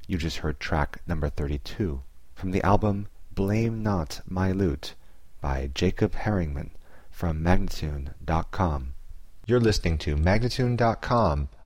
You just heard track number 32 from the album Blame Not My Lute by Jacob Herringman from Magnatune.com. You're listening to Magnatune.com,